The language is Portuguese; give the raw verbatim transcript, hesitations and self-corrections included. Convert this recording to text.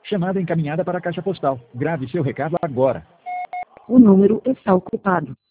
Chamada encaminhada para a caixa postal. Grave seu recado agora. O número está ocupado.